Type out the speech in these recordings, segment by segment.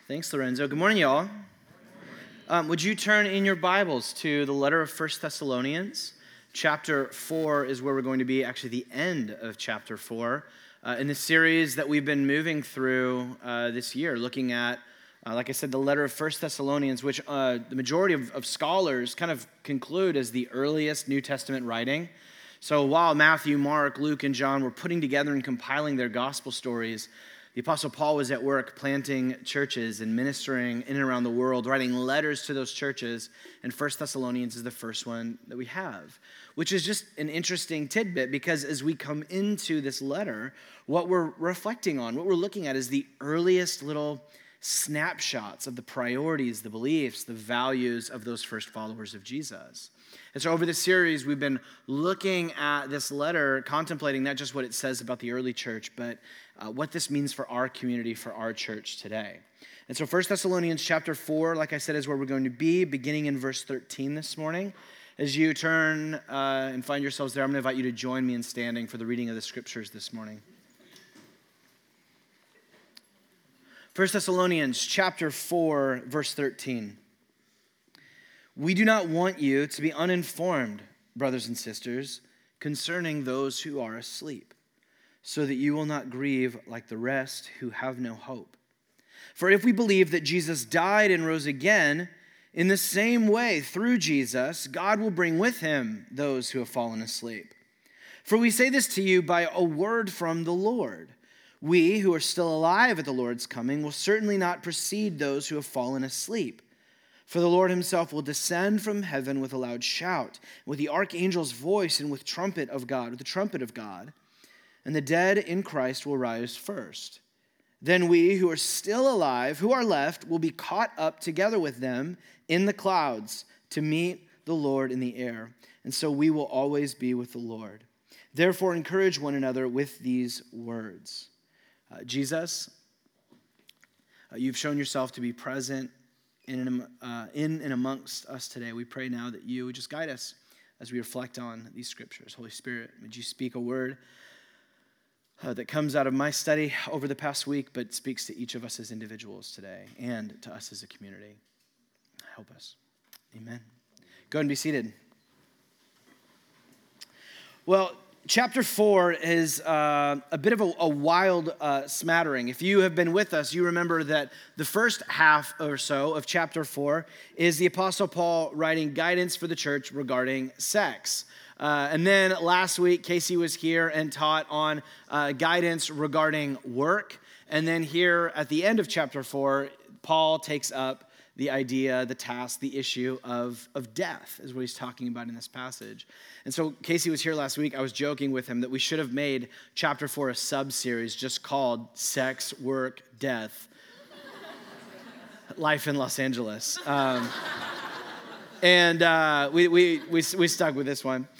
Thanks, Lorenzo. Good morning, y'all. Would you turn in your Bibles to the letter of 1 Thessalonians? Chapter 4 is where we're going to be, actually the end of chapter 4, in the series that we've been moving through this year, looking at, like I said, the letter of 1 Thessalonians, which the majority of scholars kind of conclude as the earliest New Testament writing. So while Matthew, Mark, Luke, and John were putting together and compiling their gospel stories, the Apostle Paul was at work planting churches and ministering in and around the world, writing letters to those churches, and 1 Thessalonians is the first one that we have, which is just an interesting tidbit because as we come into this letter, what we're reflecting on, what we're looking at is the earliest little snapshots of the priorities, the beliefs, the values of those first followers of Jesus. And so over this series, we've been looking at this letter, contemplating not just what it says about the early church, but what this means for our community, for our church today. And so 1 Thessalonians chapter 4, like I said, is where we're going to be, beginning in verse 13 this morning. As you turn and find yourselves there, I'm going to invite you to join me in standing for the reading of the scriptures this morning. 1 Thessalonians chapter 4, verse 13. We do not want you to be uninformed, brothers and sisters, concerning those who are asleep, so that you will not grieve like the rest who have no hope. For if we believe that Jesus died and rose again, in the same way, through Jesus, God will bring with him those who have fallen asleep. For we say this to you by a word from the Lord. We who are still alive at the Lord's coming will certainly not precede those who have fallen asleep. For the Lord himself will descend from heaven with a loud shout, with the archangel's voice, and with the trumpet of God. And the dead in Christ will rise first. Then we who are still alive, who are left, will be caught up together with them in the clouds to meet the Lord in the air. And so we will always be with the Lord. Therefore, encourage one another with these words. Jesus, you've shown yourself to be present in and amongst us today. We pray now that you would just guide us as we reflect on these scriptures. Holy Spirit, would you speak a word that comes out of my study over the past week, but speaks to each of us as individuals today and to us as a community. Help us. Amen. Go ahead and be seated. Well, Chapter 4 is a bit of a wild smattering. If you have been with us, you remember that the first half or so of chapter 4 is the Apostle Paul writing guidance for the church regarding sex. And then last week, Casey was here and taught on guidance regarding work. And then here at the end of chapter 4, Paul takes up the idea, the task, the issue of death is what he's talking about in this passage. And so Casey was here last week. I was joking with him that we should have made chapter 4 a sub-series just called Sex, Work, Death, Life in Los Angeles. And we stuck with this one.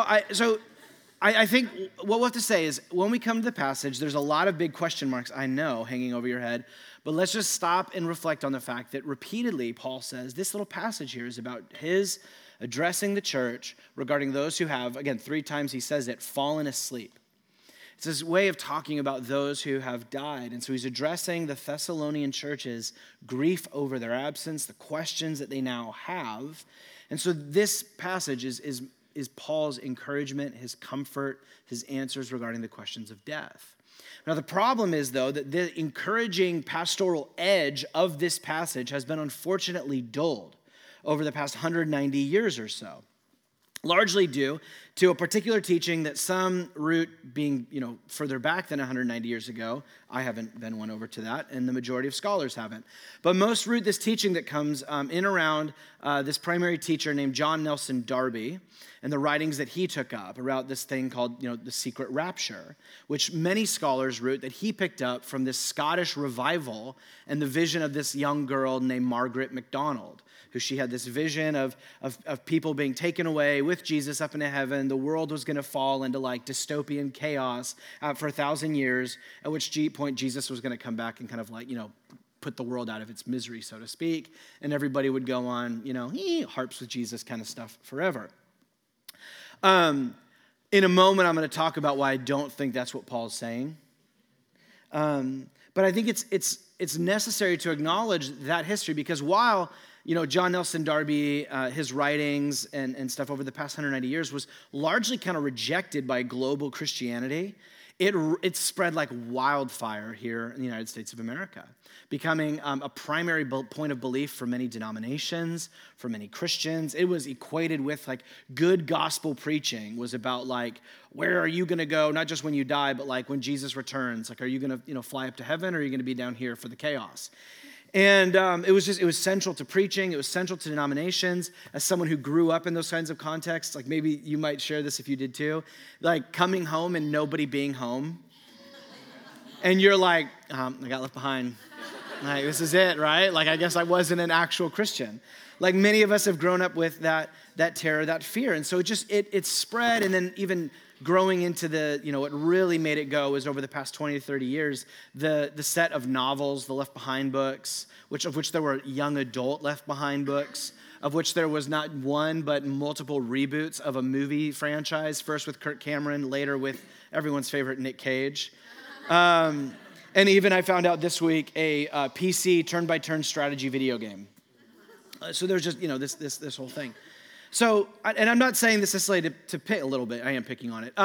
I think what we'll have to say is when we come to the passage, there's a lot of big question marks, I know, hanging over your head. But let's just stop and reflect on the fact that repeatedly Paul says this little passage here is about his addressing the church regarding those who have, again, 3 times he says it, fallen asleep. It's his way of talking about those who have died. And so he's addressing the Thessalonian church's grief over their absence, the questions that they now have. And so this passage is Paul's encouragement, his comfort, his answers regarding the questions of death. Now, the problem is, though, that the encouraging pastoral edge of this passage has been unfortunately dulled over the past 190 years or so, largely due to a particular teaching that some root being, further back than 190 years ago. I haven't been won over to that, and the majority of scholars haven't. But most root this teaching that comes in around this primary teacher named John Nelson Darby and the writings that he took up about this thing called, the secret rapture, which many scholars root that he picked up from this Scottish revival and the vision of this young girl named Margaret MacDonald, who she had this vision of people being taken away with Jesus up into heaven. The world was going to fall into like dystopian chaos for 1,000 years, at which point Jesus was going to come back and kind of like, put the world out of its misery, so to speak, and everybody would go on, harps with Jesus kind of stuff forever. In a moment, I'm going to talk about why I don't think that's what Paul's saying. But I think it's it's necessary to acknowledge that history, because while John Nelson Darby, his writings and stuff over the past 190 years was largely kind of rejected by global Christianity, it spread like wildfire here in the United States of America, becoming a primary point of belief for many denominations, for many Christians. It was equated with like good gospel preaching was about like, where are you going to go? Not just when you die, but like when Jesus returns. Like, are you going to fly up to heaven, or are you going to be down here for the chaos? And it was central to preaching. It was central to denominations. As someone who grew up in those kinds of contexts, like maybe you might share this if you did too, like coming home and nobody being home. And you're like, I got left behind. Like, this is it, right? Like, I guess I wasn't an actual Christian. Like, many of us have grown up with that terror, that fear. And so it spread, and then even growing into what really made it go was over the past 20 to 30 years, the set of novels, the Left Behind books, of which there were young adult Left Behind books, of which there was not one but multiple reboots of a movie franchise, first with Kirk Cameron, later with everyone's favorite Nick Cage. And even I found out this week a PC turn-by-turn strategy video game. So there's just, this whole thing. So, and I'm not saying this necessarily to pick a little bit. I am picking on it.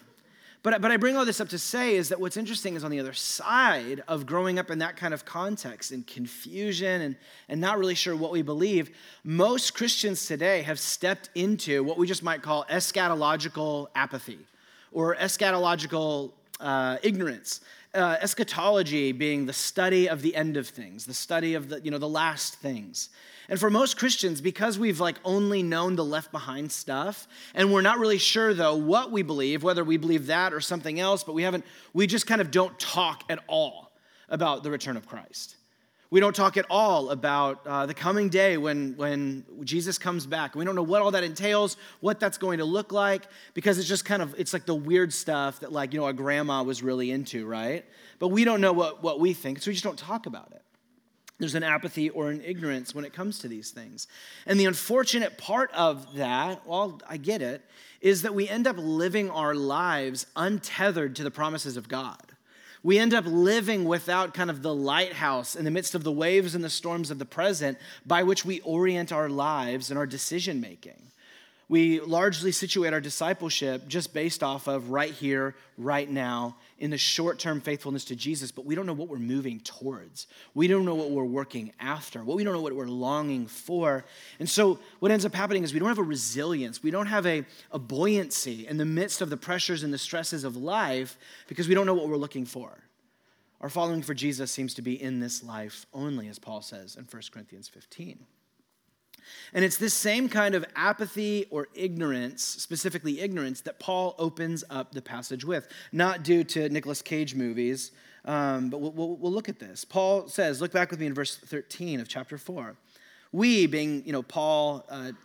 But I bring all this up to say is that what's interesting is on the other side of growing up in that kind of context and confusion and not really sure what we believe, most Christians today have stepped into what we just might call eschatological apathy or eschatological ignorance. Eschatology being the study of the end of things, the study of the last things. And for most Christians, because we've only known the Left Behind stuff, and we're not really sure though what we believe, whether we believe that or something else, but we just kind of don't talk at all about the return of Christ. We don't talk at all about the coming day when Jesus comes back. We don't know what all that entails, what that's going to look like, because it's like the weird stuff that a grandma was really into, right? But we don't know what we think, so we just don't talk about it. There's an apathy or an ignorance when it comes to these things. And the unfortunate part of that, well, I get it, is that we end up living our lives untethered to the promises of God. We end up living without kind of the lighthouse in the midst of the waves and the storms of the present by which we orient our lives and our decision making. We largely situate our discipleship just based off of right here, right now, in the short-term faithfulness to Jesus, but we don't know what we're moving towards. We don't know what we're working after. We don't know what we're longing for. And so what ends up happening is we don't have a resilience. We don't have a buoyancy in the midst of the pressures and the stresses of life because we don't know what we're looking for. Our following for Jesus seems to be in this life only, as Paul says in 1 Corinthians 15. And it's this same kind of apathy or ignorance, specifically ignorance, that Paul opens up the passage with. Not due to Nicolas Cage movies, but we'll look at this. Paul says, look back with me in verse 13 of chapter 4. We, being Paul,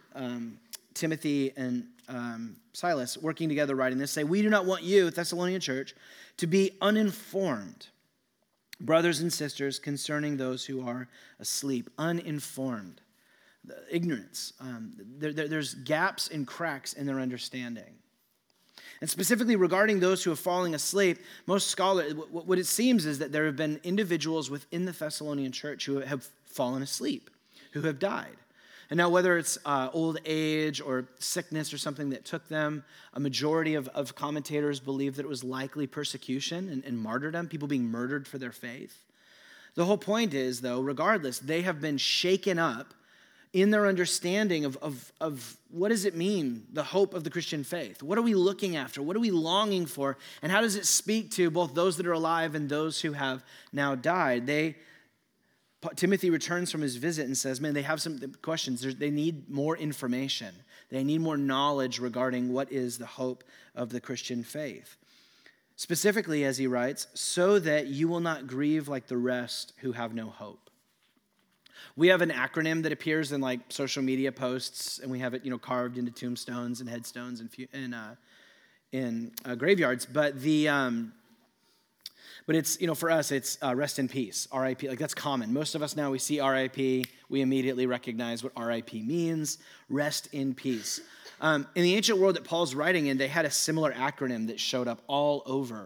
Timothy, and Silas, working together writing this, say, we do not want you, Thessalonian church, to be uninformed, brothers and sisters, concerning those who are asleep, uninformed. Ignorance. There's gaps and cracks in their understanding. And specifically regarding those who are falling asleep, most scholars, what it seems is that there have been individuals within the Thessalonian church who have fallen asleep, who have died. And now whether it's old age or sickness or something that took them, a majority of commentators believe that it was likely persecution and martyrdom, people being murdered for their faith. The whole point is, though, regardless, they have been shaken up in their understanding of what does it mean, the hope of the Christian faith? What are we looking after? What are we longing for? And how does it speak to both those that are alive and those who have now died? Timothy returns from his visit and says, man, they have some questions. They need more information. They need more knowledge regarding what is the hope of the Christian faith. Specifically, as he writes, so that you will not grieve like the rest who have no hope. We have an acronym that appears in social media posts, and we have it, carved into tombstones and headstones and in graveyards. But it's for us, it's rest in peace, R.I.P. That's common. Most of us now we see R.I.P. We immediately recognize what R.I.P. means. Rest in peace. In the ancient world that Paul's writing in, they had a similar acronym that showed up all over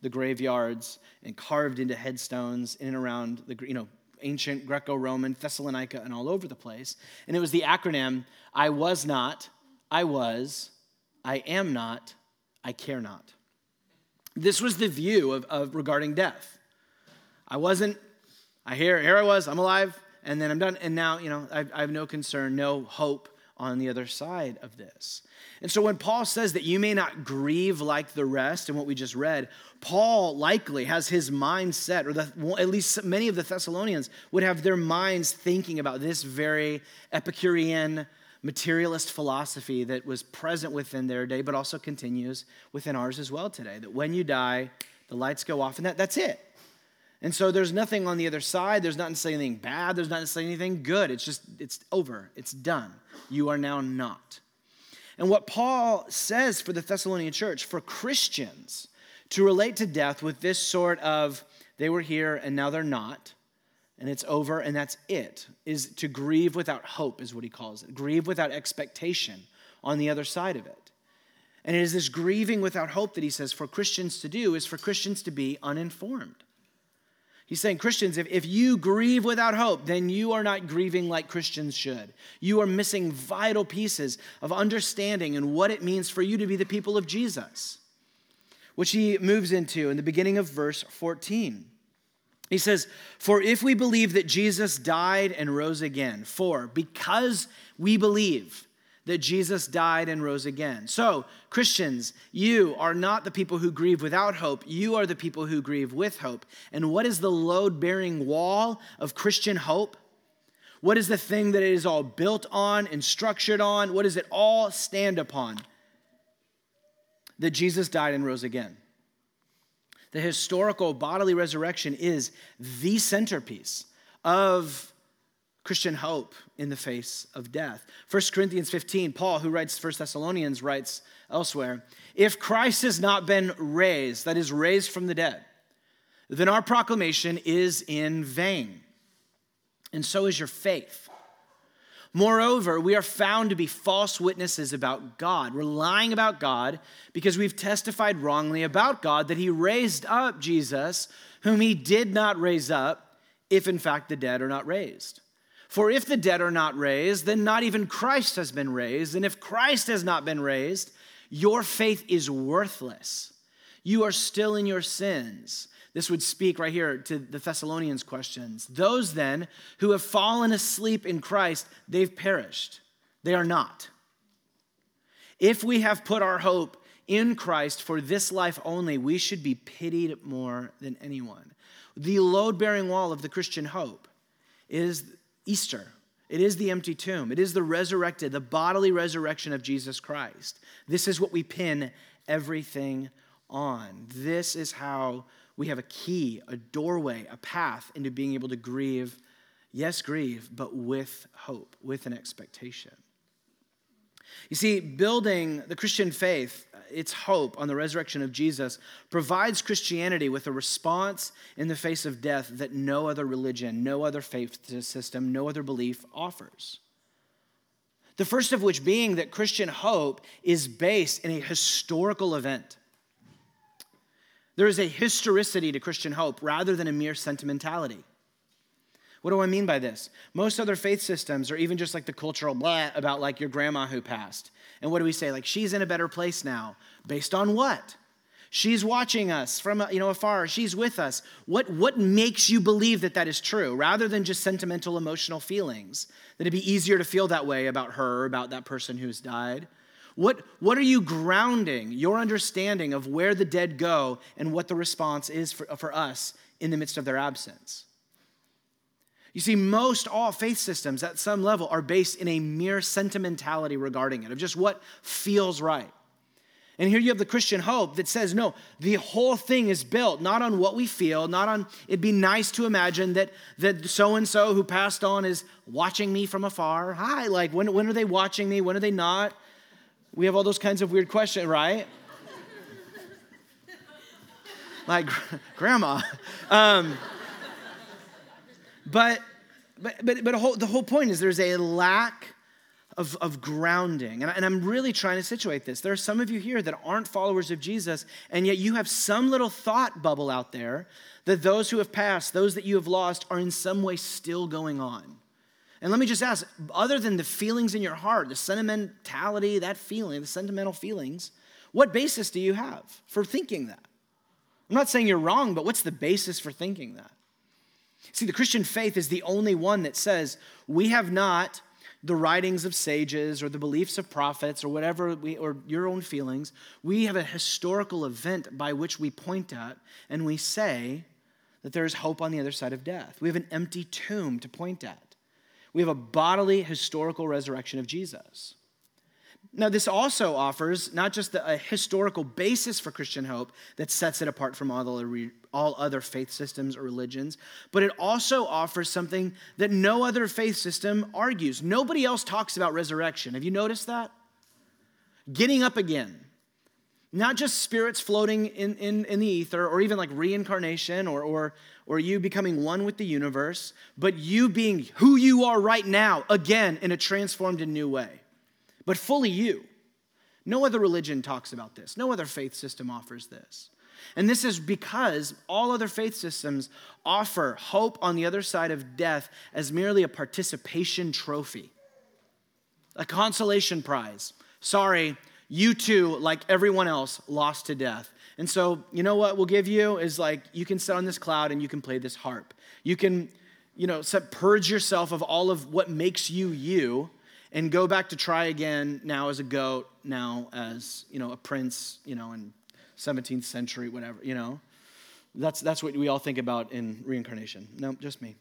the graveyards and carved into headstones in and around the, ancient Greco-Roman, Thessalonica, and all over the place. And it was the acronym, I was not, I was, I am not, I care not. This was the view of regarding death. I wasn't, here I was, I'm alive, and then I'm done. And now, I have no concern, no hope on the other side of this. And so when Paul says that you may not grieve like the rest in what we just read, Paul likely has his mind set, or at least many of the Thessalonians would have their minds thinking about this very Epicurean materialist philosophy that was present within their day, but also continues within ours as well today, that when you die, the lights go off, and that's it. And so there's nothing on the other side. There's not necessarily anything bad. There's not necessarily anything good. It's over. It's done. You are now not. And what Paul says for the Thessalonian church, for Christians to relate to death with this sort of, they were here and now they're not, and it's over and that's it, is to grieve without hope, is what he calls it. Grieve without expectation on the other side of it. And it is this grieving without hope that he says for Christians to do is for Christians to be uninformed. He's saying, Christians, if you grieve without hope, then you are not grieving like Christians should. You are missing vital pieces of understanding and what it means for you to be the people of Jesus, which he moves into in the beginning of verse 14. He says, for if we believe that Jesus died and rose again, because we believe that Jesus died and rose again. So, Christians, you are not the people who grieve without hope. You are the people who grieve with hope. And what is the load-bearing wall of Christian hope? What is the thing that it is all built on and structured on? What does it all stand upon? That Jesus died and rose again. The historical bodily resurrection is the centerpiece of Christian hope in the face of death. 1 Corinthians 15, Paul, who writes 1 Thessalonians, writes elsewhere, if Christ has not been raised, that is raised from the dead, then our proclamation is in vain, and so is your faith. Moreover, we are found to be false witnesses about God. We're lying about God because we've testified wrongly about God that he raised up Jesus, whom he did not raise up, if in fact the dead are not raised. For if the dead are not raised, then not even Christ has been raised. And if Christ has not been raised, your faith is worthless. You are still in your sins. This would speak right here to the Thessalonians' questions. Those then who have fallen asleep in Christ, they've perished. They are not. If we have put our hope in Christ for this life only, we should be pitied more than anyone. The load-bearing wall of the Christian hope is Easter. It is the empty tomb. It is the bodily resurrection of Jesus Christ. This is what we pin everything on. This is how we have a key, a doorway, a path into being able to grieve, yes, grieve, but with hope, with an expectation. You see, building the Christian faith, its hope on the resurrection of Jesus, provides Christianity with a response in the face of death that no other religion, no other faith system, no other belief offers. The first of which being that Christian hope is based in a historical event. There is a historicity to Christian hope rather than a mere sentimentality. What do I mean by this? Most other faith systems are even just like the cultural blah about like your grandma who passed. And what do we say? Like, she's in a better place now. Based on what? She's watching us from afar. She's with us. What makes you believe that that is true? Rather than just sentimental, emotional feelings. That it'd be easier to feel that way about her, about that person who's died. What are you grounding your understanding of where the dead go and what the response is for us in the midst of their absence? You see, all faith systems at some level are based in a mere sentimentality regarding it, of just what feels right. And here you have the Christian hope that says, no, the whole thing is built not on what we feel, not on, it'd be nice to imagine that so-and-so who passed on is watching me from afar. Hi, like when are they watching me? When are they not? We have all those kinds of weird questions, right? Like, grandma. But the whole point is there's a lack of grounding. And I'm really trying to situate this. There are some of you here that aren't followers of Jesus, and yet you have some little thought bubble out there that those who have passed, those that you have lost, are in some way still going on. And let me just ask, other than the feelings in your heart, the sentimentality, that feeling, the sentimental feelings, what basis do you have for thinking that? I'm not saying you're wrong, but what's the basis for thinking that? See, the Christian faith is the only one that says we have not the writings of sages or the beliefs of prophets or whatever, or your own feelings. We have a historical event by which we point at and we say that there is hope on the other side of death. We have an empty tomb to point at. We have a bodily historical resurrection of Jesus. Now, this also offers not just a historical basis for Christian hope that sets it apart from all other faith systems or religions, but it also offers something that no other faith system argues. Nobody else talks about resurrection. Have you noticed that? Getting up again. Not just spirits floating in the ether, or even like reincarnation, or you becoming one with the universe, but you being who you are right now, again, in a transformed and new way. But fully you. No other religion talks about this. No other faith system offers this. And this is because all other faith systems offer hope on the other side of death as merely a participation trophy, a consolation prize. Sorry, you too, like everyone else, lost to death. And so, you know what we'll give you is like, you can sit on this cloud and you can play this harp. You can, purge yourself of all of what makes you you, and go back to try again, now as a goat, now as, a prince, in 17th century, whatever, That's what we all think about in reincarnation. No, just me.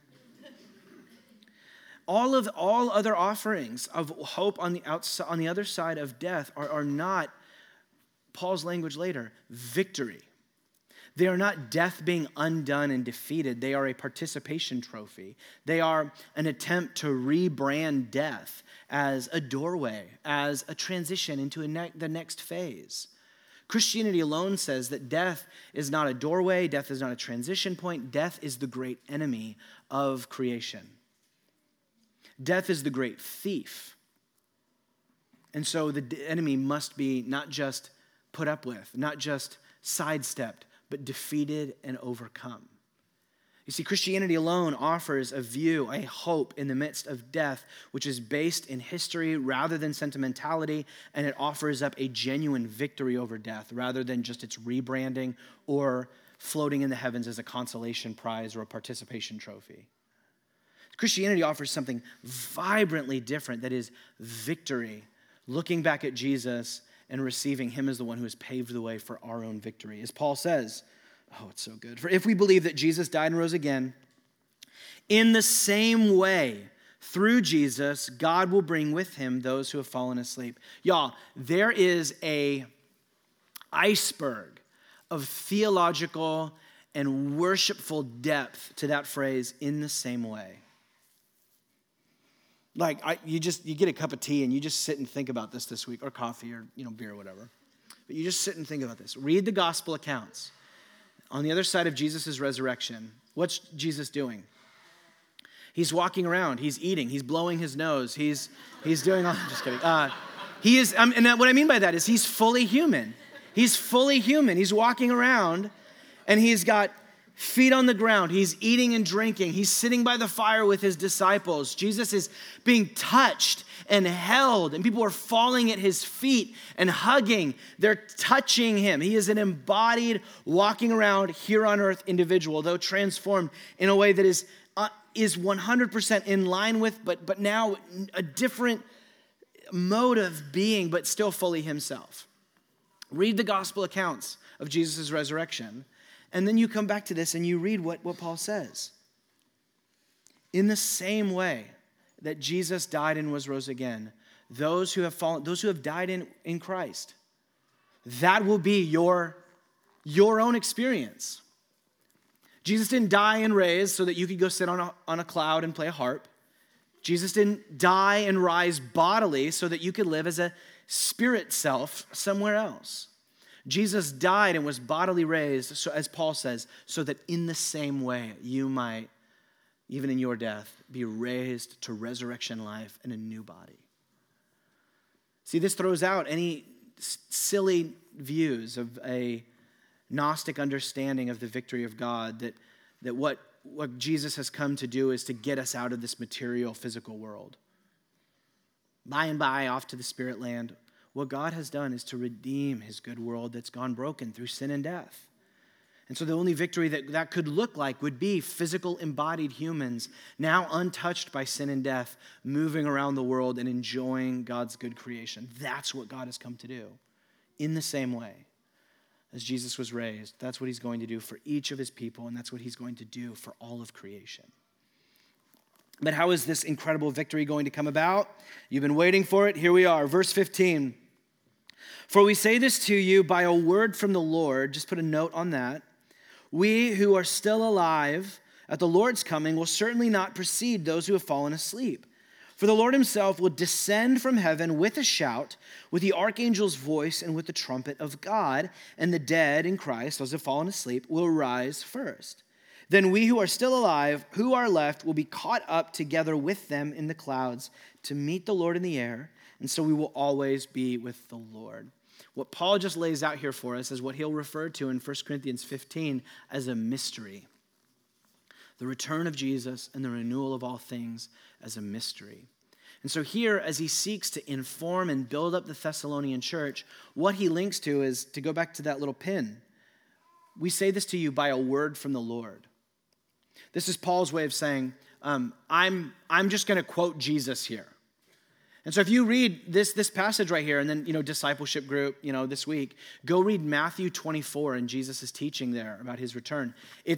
All other offerings of hope on the other side of death are not, Paul's language later, victory. They are not death being undone and defeated. They are a participation trophy. They are an attempt to rebrand death as a doorway, as a transition into the next phase. Christianity alone says that death is not a doorway, death is not a transition point, death is the great enemy of creation. Death is the great thief. And so the enemy must be not just put up with, not just sidestepped, but defeated and overcome. You see, Christianity alone offers a view, a hope in the midst of death, which is based in history rather than sentimentality, and it offers up a genuine victory over death rather than just its rebranding or floating in the heavens as a consolation prize or a participation trophy. Christianity offers something vibrantly different, that is victory, looking back at Jesus and receiving him as the one who has paved the way for our own victory. As Paul says, oh, it's so good. For if we believe that Jesus died and rose again, in the same way, through Jesus, God will bring with him those who have fallen asleep. Y'all, there is an iceberg of theological and worshipful depth to that phrase, in the same way. Like, you get a cup of tea and you just sit and think about this week, or coffee, or beer, or whatever. But you just sit and think about this. Read the gospel accounts. On the other side of Jesus' resurrection, what's Jesus doing? He's walking around. He's eating. He's blowing his nose. He's doing all. I'm just kidding. He is, and what I mean by that is he's fully human. He's fully human. He's walking around, and he's got feet on the ground. He's eating and drinking. He's sitting by the fire with his disciples. Jesus is being touched and held, and people are falling at his feet and hugging. They're touching him. He is an embodied, walking around here on earth individual, though transformed in a way that is 100% in line with, but now a different mode of being, but still fully himself. Read the gospel accounts of Jesus' resurrection. And then you come back to this and you read what Paul says. In the same way that Jesus died and was rose again, those who have died in Christ, that will be your own experience. Jesus didn't die and raise so that you could go sit on a cloud and play a harp. Jesus didn't die and rise bodily so that you could live as a spirit self somewhere else. Jesus died and was bodily raised, so as Paul says, so that in the same way you might, even in your death, be raised to resurrection life in a new body. See, this throws out any silly views of a Gnostic understanding of the victory of God, that what Jesus has come to do is to get us out of this material, physical world. By and by, off to the spirit land. What God has done is to redeem his good world that's gone broken through sin and death. And so the only victory that could look like would be physical embodied humans, now untouched by sin and death, moving around the world and enjoying God's good creation. That's what God has come to do. In the same way as Jesus was raised, that's what he's going to do for each of his people, and that's what he's going to do for all of creation. But how is this incredible victory going to come about? You've been waiting for it. Here we are. Verse 15. For we say this to you by a word from the Lord. Just put a note on that. We who are still alive at the Lord's coming will certainly not precede those who have fallen asleep. For the Lord himself will descend from heaven with a shout, with the archangel's voice, and with the trumpet of God, and the dead in Christ, those who have fallen asleep, will rise first. Then we who are still alive, who are left, will be caught up together with them in the clouds to meet the Lord in the air, and so we will always be with the Lord. What Paul just lays out here for us is what he'll refer to in 1 Corinthians 15 as a mystery. The return of Jesus and the renewal of all things as a mystery. And so here, as he seeks to inform and build up the Thessalonian church, what he links to is, to go back to that little pin, we say this to you by a word from the Lord. This is Paul's way of saying, I'm just going to quote Jesus here. And so if you read this passage right here, and then, discipleship group, this week, go read Matthew 24 and Jesus' teaching there about his return.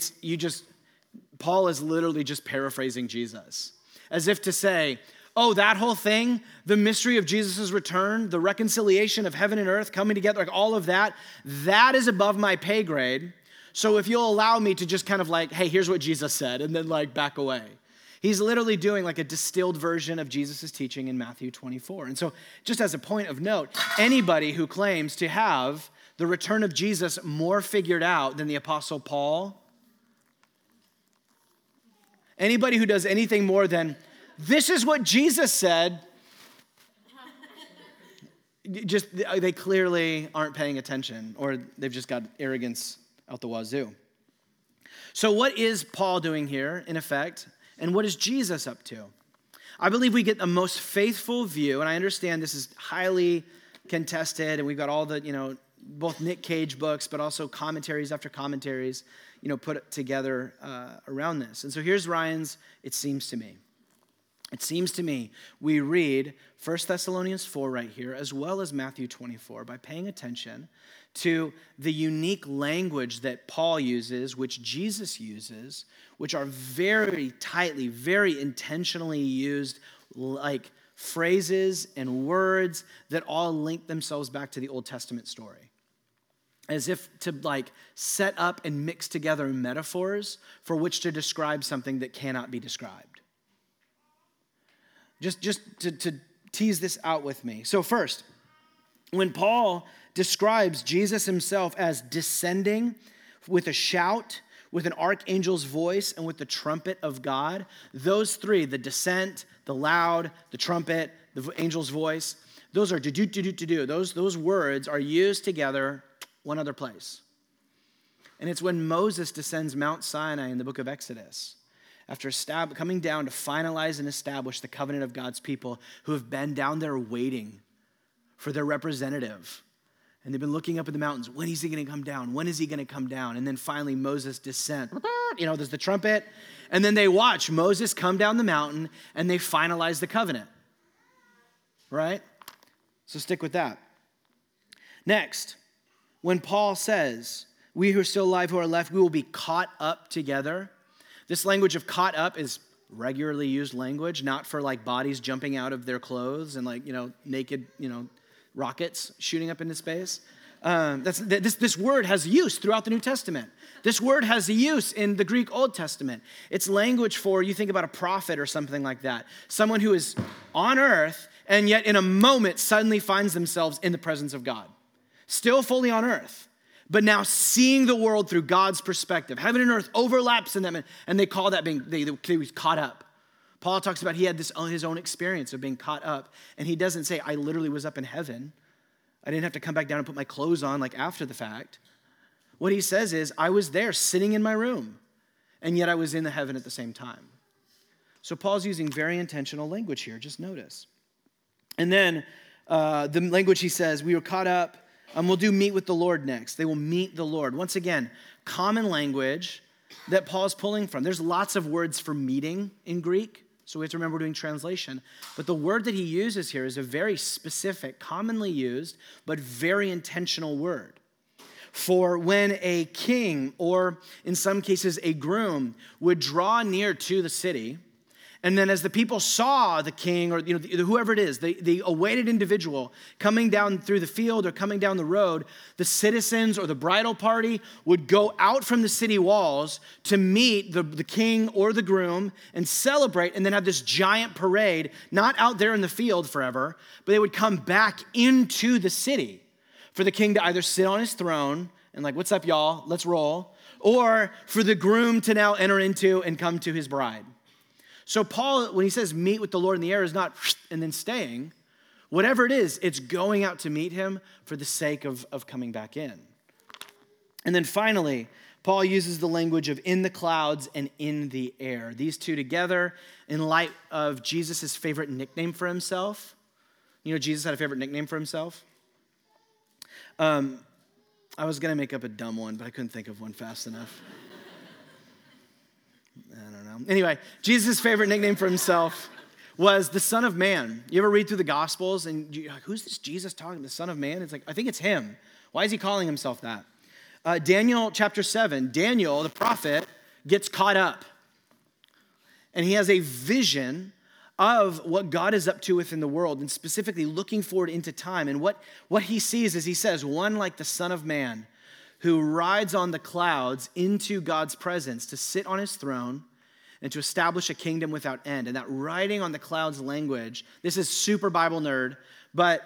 Paul is literally just paraphrasing Jesus, as if to say, oh, that whole thing, the mystery of Jesus' return, the reconciliation of heaven and earth coming together, like all of that is above my pay grade. So if you'll allow me to just kind of like, hey, here's what Jesus said, and then like back away. He's literally doing like a distilled version of Jesus' teaching in Matthew 24. And so just as a point of note, anybody who claims to have the return of Jesus more figured out than the Apostle Paul, anybody who does anything more than, this is what Jesus said, they clearly aren't paying attention, or they've just got arrogance out the wazoo. So what is Paul doing here, in effect? And what is Jesus up to? I believe we get the most faithful view, and I understand this is highly contested, and we've got all the, both Nick Cage books, but also commentaries after commentaries, put together around this. And so here's Ryan's, it seems to me. It seems to me we read 1 Thessalonians 4 right here, as well as Matthew 24, by paying attention to the unique language that Paul uses, which Jesus uses, which are very tightly, very intentionally used, like phrases and words that all link themselves back to the Old Testament story. As if to like set up and mix together metaphors for which to describe something that cannot be described. Just to tease this out with me. So first, when Paul describes Jesus himself as descending with a shout, with an archangel's voice, and with the trumpet of God, those three, the descent, the loud, the trumpet, the angel's voice, those are do-do-do-do-do. Those words are used together one other place. And it's when Moses descends Mount Sinai in the book of Exodus, after coming down to finalize and establish the covenant of God's people who have been down there waiting for their representative. And they've been looking up at the mountains. When is he going to come down? When is he going to come down? And then finally Moses descends. There's the trumpet. And then they watch Moses come down the mountain and they finalize the covenant. Right? So stick with that. Next, when Paul says, we who are still alive, who are left, we will be caught up together. This language of caught up is regularly used language, not for like bodies jumping out of their clothes and like, naked, rockets shooting up into space. This word has use throughout the New Testament. This word has a use in the Greek Old Testament. It's language for, you think about a prophet or something like that. Someone who is on earth and yet in a moment suddenly finds themselves in the presence of God. Still fully on earth, but now seeing the world through God's perspective. Heaven and earth overlaps in them, and they call that they was caught up. Paul talks about he had his own experience of being caught up, and he doesn't say, I literally was up in heaven. I didn't have to come back down and put my clothes on like after the fact. What he says is, I was there sitting in my room, and yet I was in the heaven at the same time. So Paul's using very intentional language here, just notice. And then the language he says, we were caught up, we'll do meet with the Lord next. They will meet the Lord. Once again, common language that Paul's pulling from. There's lots of words for meeting in Greek, so we have to remember we're doing translation. But the word that he uses here is a very specific, commonly used, but very intentional word. For when a king, or in some cases a groom, would draw near to the city, and then as the people saw the king, or whoever it is, the awaited individual coming down through the field or coming down the road, the citizens or the bridal party would go out from the city walls to meet the king or the groom and celebrate, and then have this giant parade, not out there in the field forever, but they would come back into the city for the king to either sit on his throne and like, what's up, y'all? Let's roll. Or for the groom to now enter into and come to his bride. So Paul, when he says meet with the Lord in the air, is not and then staying. Whatever it is, it's going out to meet him for the sake of coming back in. And then finally, Paul uses the language of in the clouds and in the air. These two together in light of Jesus' favorite nickname for himself. You know, Jesus had a favorite nickname for himself. I was going to make up a dumb one, but I couldn't think of one fast enough. I don't know. Anyway, Jesus' favorite nickname for himself was the Son of Man. You ever read through the Gospels and you're like, who's this Jesus talking, the Son of Man? It's like, I think it's him. Why is he calling himself that? Daniel chapter 7, Daniel, the prophet, gets caught up. And he has a vision of what God is up to within the world, and specifically looking forward into time. And what he sees is, he says, one like the Son of Man, who rides on the clouds into God's presence to sit on his throne and to establish a kingdom without end. And that riding on the clouds language, this is super Bible nerd, but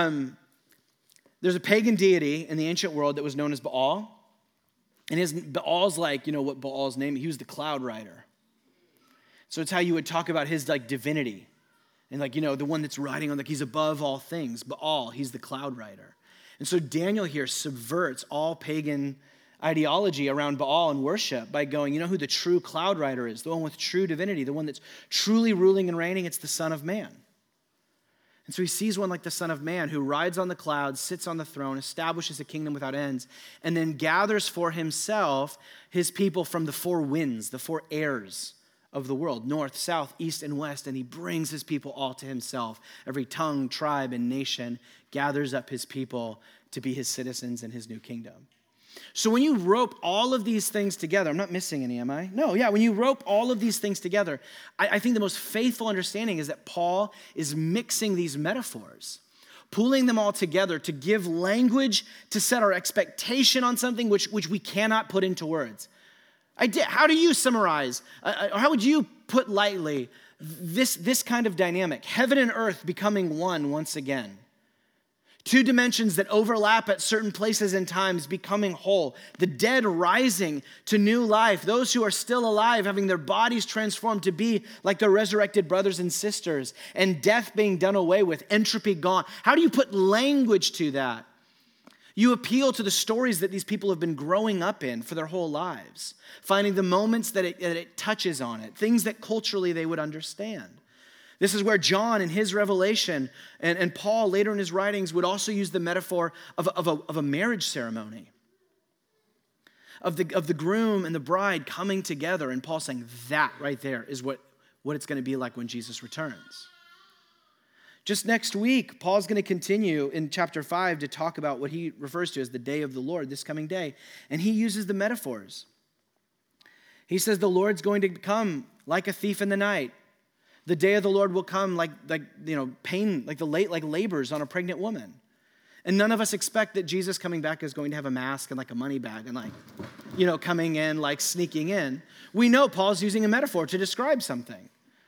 there's a pagan deity in the ancient world that was known as Baal. And Baal's like, you know what Baal's name? He was the cloud rider. So it's how you would talk about his like divinity. And like, you know, the one that's riding on, like he's above all things. Baal, he's the cloud rider. And so Daniel here subverts all pagan ideology around Baal and worship by going, you know who the true cloud rider is, the one with true divinity, the one that's truly ruling and reigning? It's the Son of Man. And so he sees one like the Son of Man who rides on the clouds, sits on the throne, establishes a kingdom without ends, and then gathers for himself his people from the four winds, the four airs of the world, north, south, east, and west, and he brings his people all to himself. Every tongue, tribe, and nation gathers up his people to be his citizens in his new kingdom. So when you rope all of these things together, I'm not missing any, am I? No, yeah, when you rope all of these things together, I think the most faithful understanding is that Paul is mixing these metaphors, pulling them all together to give language to set our expectation on something which we cannot put into words. How do you summarize, or how would you put lightly this kind of dynamic? Heaven and earth becoming one once again. Two dimensions that overlap at certain places and times becoming whole. The dead rising to new life. Those who are still alive having their bodies transformed to be like their resurrected brothers and sisters. And death being done away with, entropy gone. How do you put language to that? You appeal to the stories that these people have been growing up in for their whole lives, finding the moments that it touches on it, things that culturally they would understand. This is where John in his revelation and Paul later in his writings would also use the metaphor of a marriage ceremony, of the groom and the bride coming together, and Paul saying that right there is what it's going to be like when Jesus returns. Just next week, Paul's going to continue in chapter 5 to talk about what he refers to as the day of the Lord, this coming day. And he uses the metaphors. He says the Lord's going to come like a thief in the night. The day of the Lord will come like pain, like labors on a pregnant woman. And none of us expect that Jesus coming back is going to have a mask and like a money bag and coming in, like sneaking in. We know Paul's using a metaphor to describe something.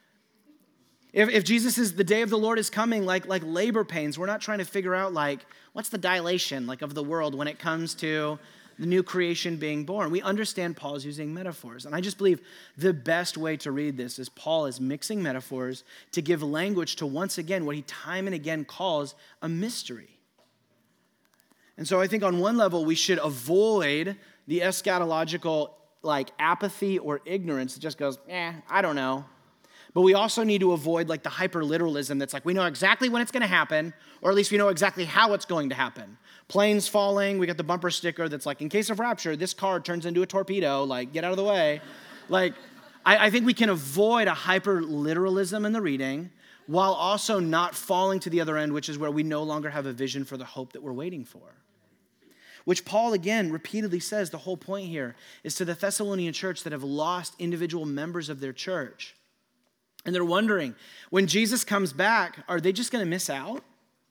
If Jesus is the day of the Lord is coming like labor pains, we're not trying to figure out like what's the dilation like of the world when it comes to the new creation being born. We understand Paul's using metaphors. And I just believe the best way to read this is Paul is mixing metaphors to give language to, once again, what he time and again calls a mystery. And so I think on one level, we should avoid the eschatological apathy or ignorance that just goes, I don't know. But we also need to avoid the hyper-literalism that's we know exactly when it's going to happen, or at least we know exactly how it's going to happen. Planes falling, we got the bumper sticker that's in case of rapture, this car turns into a torpedo, get out of the way. I think we can avoid a hyper-literalism in the reading while also not falling to the other end, which is where we no longer have a vision for the hope that we're waiting for. Which Paul, again, repeatedly says the whole point here is to the Thessalonian church that have lost individual members of their church. And they're wondering, when Jesus comes back, are they just going to miss out?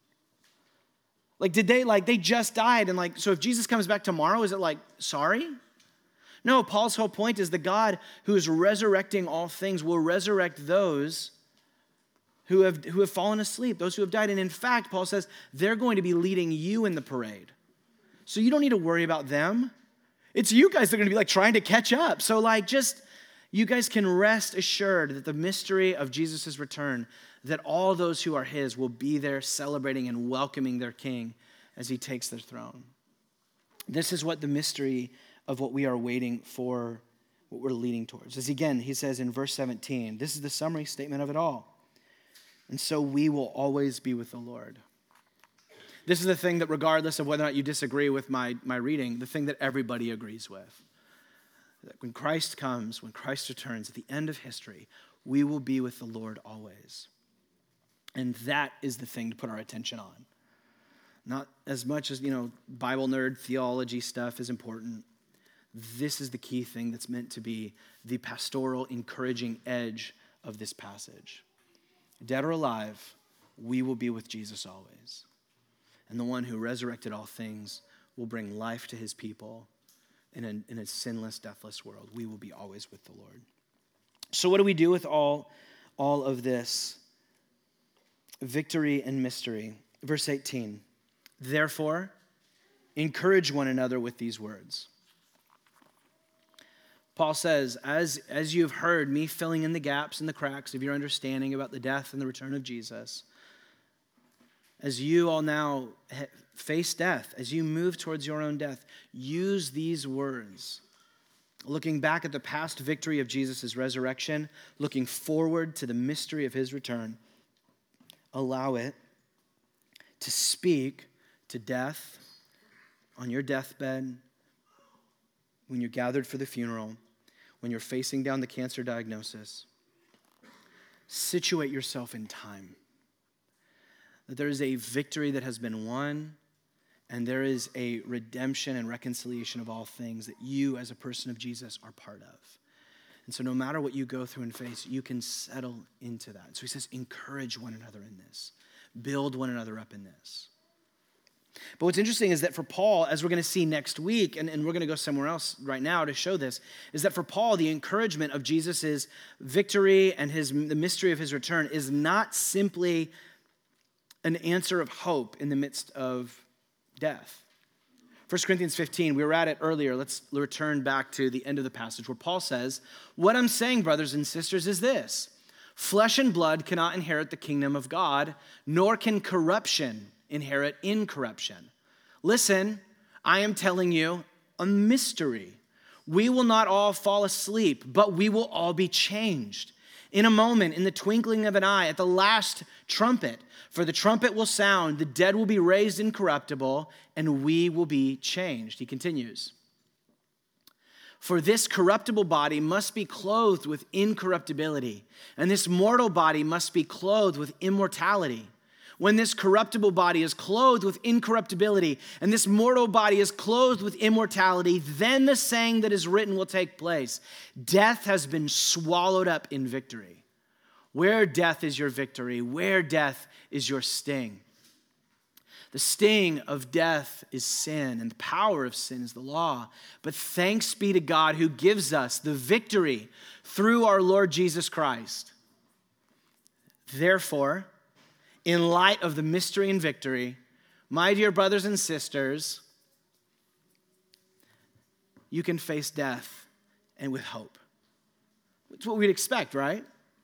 Did they just died, and so if Jesus comes back tomorrow, is it sorry? No, Paul's whole point is the God who is resurrecting all things will resurrect those who have fallen asleep, those who have died. And in fact, Paul says, they're going to be leading you in the parade. So you don't need to worry about them. It's you guys that are going to be trying to catch up. So you guys can rest assured that the mystery of Jesus' return, that all those who are his will be there celebrating and welcoming their king as he takes their throne. This is what the mystery of what we are waiting for, what we're leading towards. As again, he says in verse 17, this is the summary statement of it all. And so we will always be with the Lord. This is the thing that regardless of whether or not you disagree with my reading, the thing that everybody agrees with. That when Christ comes, when Christ returns at the end of history, we will be with the Lord always. And that is the thing to put our attention on. Not as much as, Bible nerd theology stuff is important. This is the key thing that's meant to be the pastoral encouraging edge of this passage. Dead or alive, we will be with Jesus always. And the one who resurrected all things will bring life to his people. In a sinless, deathless world, we will be always with the Lord. So what do we do with all of this victory and mystery? Verse 18, therefore, encourage one another with these words. Paul says, as you've heard me filling in the gaps and the cracks of your understanding about the death and the return of Jesus, as you all now face death, as you move towards your own death, use these words. Looking back at the past victory of Jesus' resurrection, looking forward to the mystery of his return, allow it to speak to death on your deathbed, when you're gathered for the funeral, when you're facing down the cancer diagnosis. Situate yourself in time. That there is a victory that has been won, and there is a redemption and reconciliation of all things that you as a person of Jesus are part of. And so no matter what you go through and face, you can settle into that. So he says, encourage one another in this. Build one another up in this. But what's interesting is that for Paul, as we're going to see next week, and we're going to go somewhere else right now to show this, is that for Paul, the encouragement of Jesus' victory and the mystery of his return is not simply an answer of hope in the midst of death. 1 Corinthians 15, we were at it earlier. Let's return back to the end of the passage where Paul says, what I'm saying, brothers and sisters, is this. Flesh and blood cannot inherit the kingdom of God, nor can corruption inherit incorruption. Listen, I am telling you a mystery. We will not all fall asleep, but we will all be changed. In a moment, in the twinkling of an eye, at the last trumpet. For the trumpet will sound, the dead will be raised incorruptible, and we will be changed. He continues. For this corruptible body must be clothed with incorruptibility, and this mortal body must be clothed with immortality. When this corruptible body is clothed with incorruptibility, and this mortal body is clothed with immortality, then the saying that is written will take place. Death has been swallowed up in victory. Where death is your victory, where death is your sting. The sting of death is sin, and the power of sin is the law. But thanks be to God who gives us the victory through our Lord Jesus Christ. Therefore, in light of the mystery and victory, my dear brothers and sisters, you can face death and with hope. It's what we'd expect, right?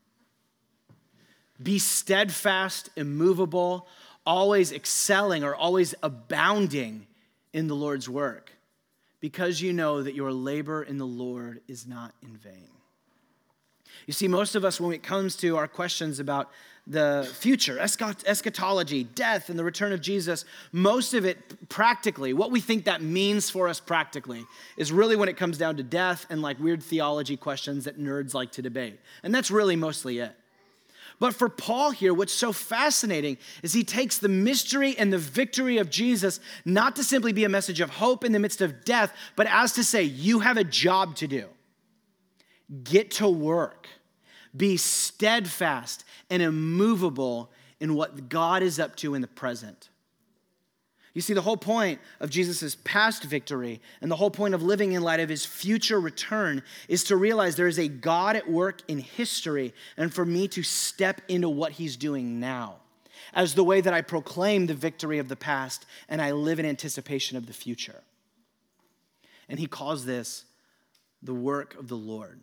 Be steadfast, immovable, always excelling or always abounding in the Lord's work, because you know that your labor in the Lord is not in vain. You see, most of us, when it comes to our questions about the future, eschatology, death, and the return of Jesus, most of it practically, what we think that means for us practically, is really when it comes down to death and like weird theology questions that nerds like to debate. And that's really mostly it. But for Paul here, what's so fascinating is he takes the mystery and the victory of Jesus not to simply be a message of hope in the midst of death, but as to say, you have a job to do. Get to work. Be steadfast and immovable in what God is up to in the present. You see, the whole point of Jesus' past victory and the whole point of living in light of his future return is to realize there is a God at work in history, and for me to step into what he's doing now as the way that I proclaim the victory of the past and I live in anticipation of the future. And he calls this the work of the Lord,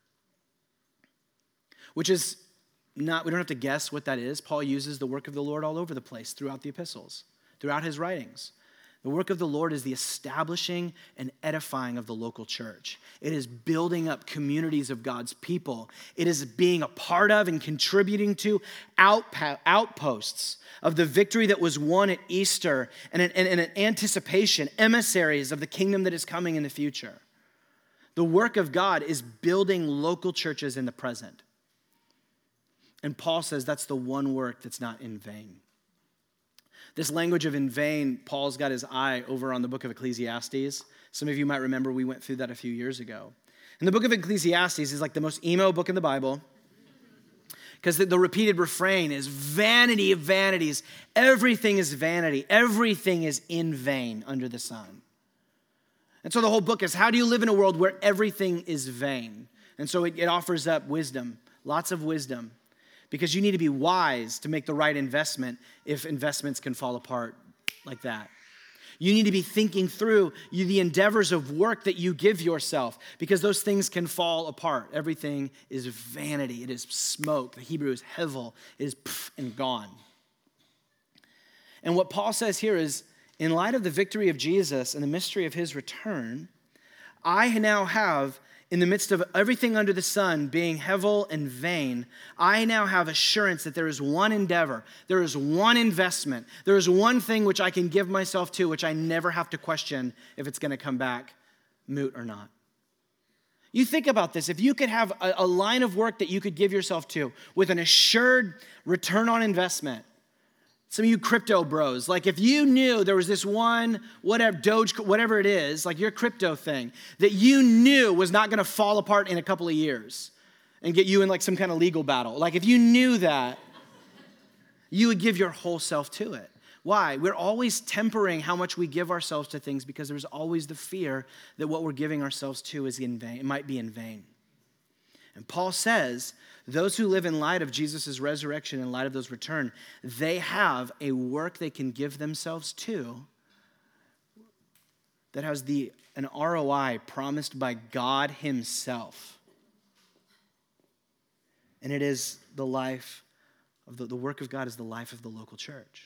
which is not, we don't have to guess what that is. Paul uses the work of the Lord all over the place throughout the epistles, throughout his writings. The work of the Lord is the establishing and edifying of the local church. It is building up communities of God's people. It is being a part of and contributing to outposts of the victory that was won at Easter and an anticipation, emissaries of the kingdom that is coming in the future. The work of God is building local churches in the present. And Paul says that's the one work that's not in vain. This language of in vain, Paul's got his eye over on the book of Ecclesiastes. Some of you might remember we went through that a few years ago. And the book of Ecclesiastes is like the most emo book in the Bible, because the repeated refrain is vanity of vanities. Everything is vanity. Everything is in vain under the sun. And so the whole book is, how do you live in a world where everything is vain? And so it offers up wisdom, lots of wisdom. Because you need to be wise to make the right investment if investments can fall apart like that. You need to be thinking through the endeavors of work that you give yourself, because those things can fall apart. Everything is vanity. It is smoke. The Hebrew is hevel. It is pff and gone. And what Paul says here is, in light of the victory of Jesus and the mystery of his return, I now have, in the midst of everything under the sun being hevel and vain, I now have assurance that there is one endeavor, there is one investment, there is one thing which I can give myself to, which I never have to question if it's going to come back moot or not. You think about this. If you could have a line of work that you could give yourself to with an assured return on investment, some of you crypto bros, like if you knew there was this one, whatever, Doge, whatever it is, like your crypto thing, that you knew was not going to fall apart in a couple of years and get you in like some kind of legal battle. Like if you knew that, you would give your whole self to it. Why? We're always tempering how much we give ourselves to things, because there's always the fear that what we're giving ourselves to is in vain. It might be in vain. And Paul says, those who live in light of Jesus' resurrection, in light of those return, they have a work they can give themselves to that has an ROI promised by God himself. And it is the life of the work of God is the life of the local church.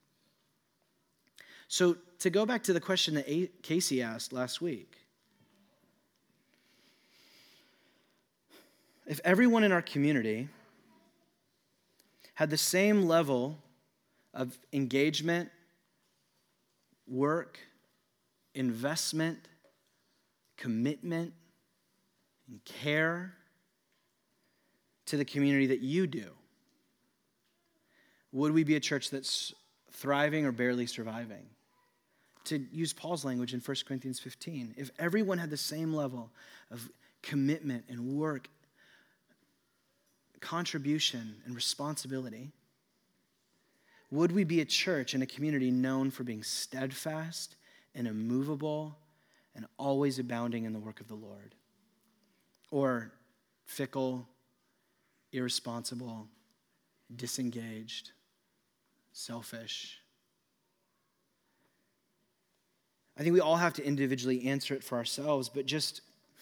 So to go back to the question that Casey asked last week, if everyone in our community had the same level of engagement, work, investment, commitment, and care to the community that you do, would we be a church that's thriving or barely surviving? To use Paul's language in 1 Corinthians 15, if everyone had the same level of commitment and work, contribution and responsibility, would we be a church and a community known for being steadfast and immovable and always abounding in the work of the Lord? Or fickle, irresponsible, disengaged, selfish? I think we all have to individually answer it for ourselves, but just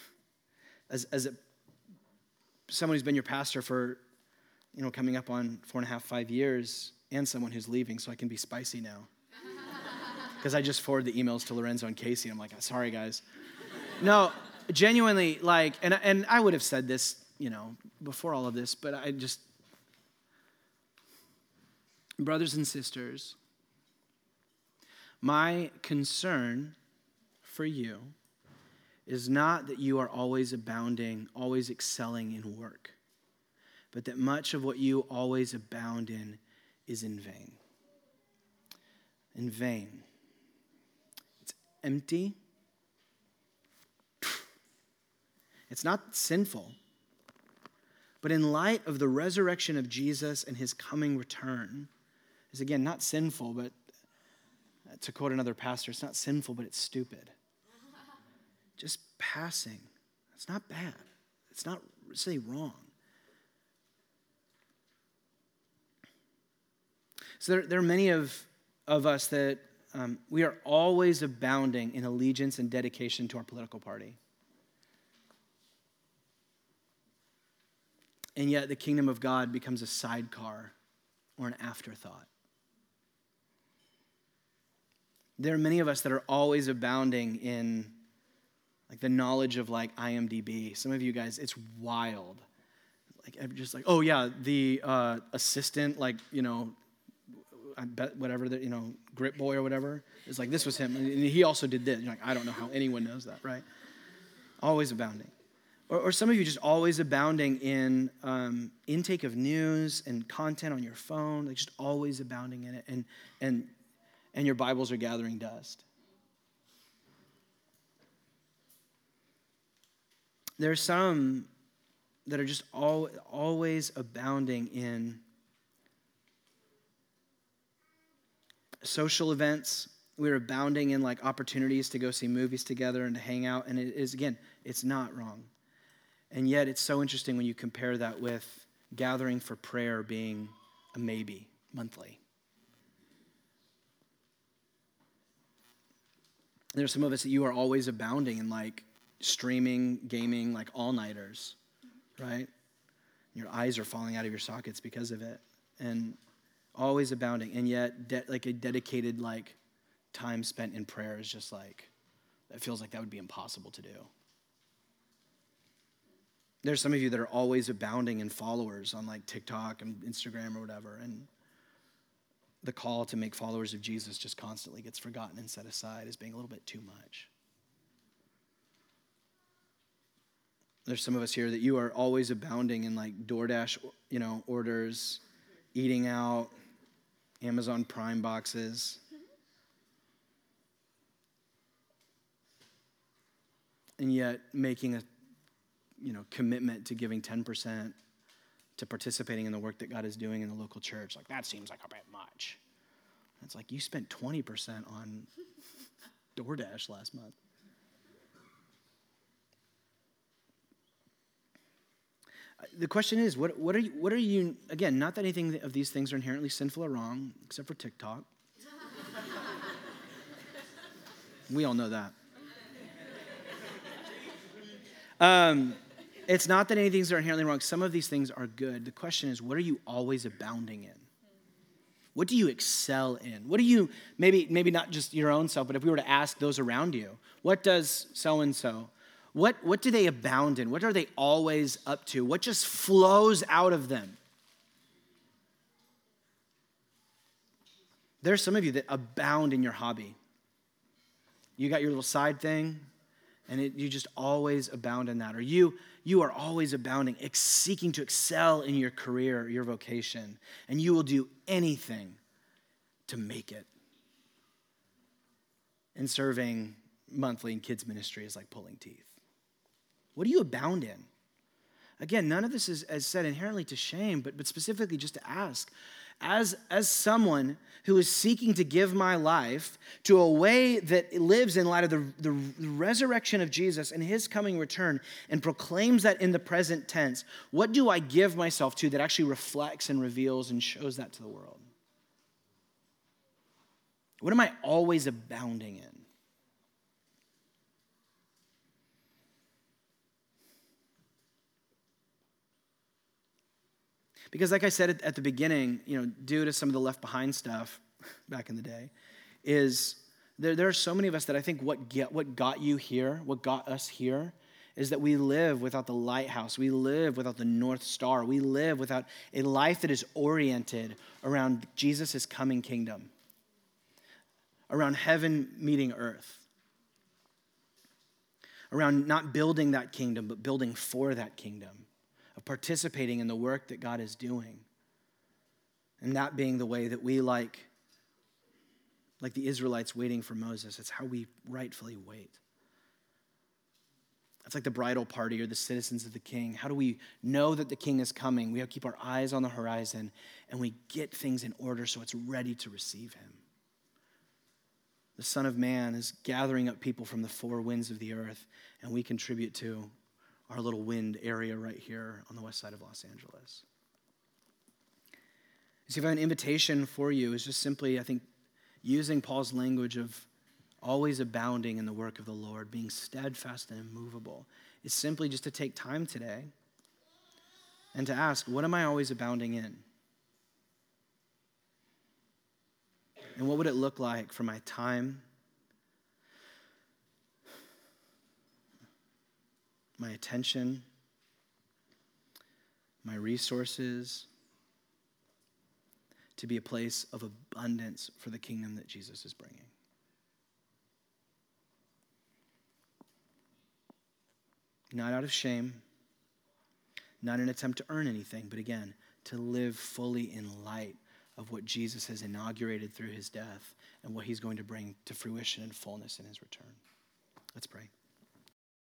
someone who's been your pastor for, coming up on 4.5, 5 years, and someone who's leaving, so I can be spicy now. Because I just forward the emails to Lorenzo and Casey, and I'm like, sorry, guys. No, genuinely, and I would have said this, before all of this, but brothers and sisters, my concern for you is not that you are always abounding, always excelling in work, but that much of what you always abound in is in vain. In vain. It's empty. It's not sinful. But in light of the resurrection of Jesus and his coming return, is again not sinful, but to quote another pastor, it's not sinful, but it's stupid. Just passing. It's not bad. It's not say wrong. So there are many of us that we are always abounding in allegiance and dedication to our political party. And yet the kingdom of God becomes a sidecar or an afterthought. There are many of us that are always abounding in the knowledge of IMDb. Some of you guys, it's wild. I'm just oh yeah, the assistant, I bet whatever, Grit Boy or whatever, is this was him. And he also did this. You're I don't know how anyone knows that, right? Always abounding. Or some of you just always abounding in intake of news and content on your phone, just always abounding in it. And your Bibles are gathering dust. There are some that are just always abounding in social events. We're abounding in opportunities to go see movies together and to hang out. And it is, again, it's not wrong. And yet it's so interesting when you compare that with gathering for prayer being a maybe monthly. There's some of us that you are always abounding in streaming, gaming, all-nighters, right? Your eyes are falling out of your sockets because of it. And always abounding. And yet a dedicated time spent in prayer is just it feels like that would be impossible to do. There's some of you that are always abounding in followers on TikTok and Instagram or whatever, and the call to make followers of Jesus just constantly gets forgotten and set aside as being a little bit too much. There's some of us here that you are always abounding in DoorDash, orders, eating out, Amazon Prime boxes. And yet making a commitment to giving 10% to participating in the work that God is doing in the local church. That seems like a bit much. It's you spent 20% on DoorDash last month. The question is, what are you, again, not that anything of these things are inherently sinful or wrong, except for TikTok. We all know that. It's not that any things are inherently wrong. Some of these things are good. The question is, what are you always abounding in? What do you excel in? What do you, maybe not just your own self, but if we were to ask those around you, what does so-and-so, what do they abound in? What are they always up to? What just flows out of them? There's some of you that abound in your hobby. You got your little side thing, and you just always abound in that. Or you are always abounding, seeking to excel in your career, your vocation, and you will do anything to make it. And serving monthly in kids ministry is like pulling teeth. What do you abound in? Again, none of this is, as said, inherently to shame, but specifically just to ask. As someone who is seeking to give my life to a way that lives in light of the resurrection of Jesus and his coming return and proclaims that in the present tense, what do I give myself to that actually reflects and reveals and shows that to the world? What am I always abounding in? Because like I said at the beginning, due to some of the Left Behind stuff back in the day, is there are so many of us that I think what got you here, what got us here, is that we live without the lighthouse. We live without the North Star. We live without a life that is oriented around Jesus' coming kingdom, around heaven meeting earth, around not building that kingdom, but building for that kingdom, of participating in the work that God is doing. And that being the way that we, like the Israelites waiting for Moses, it's how we rightfully wait. It's like the bridal party or the citizens of the king. How do we know that the king is coming? We have to keep our eyes on the horizon, and we get things in order so it's ready to receive him. The Son of Man is gathering up people from the four winds of the earth, and we contribute to our little wind area right here on the west side of Los Angeles. You see, if I have an invitation for you, is just simply, I think, using Paul's language of always abounding in the work of the Lord, being steadfast and immovable, is simply just to take time today and to ask, what am I always abounding in? And what would it look like for my time, my attention, my resources, to be a place of abundance for the kingdom that Jesus is bringing? Not out of shame, not an attempt to earn anything, but again, to live fully in light of what Jesus has inaugurated through his death and what he's going to bring to fruition and fullness in his return. Let's pray.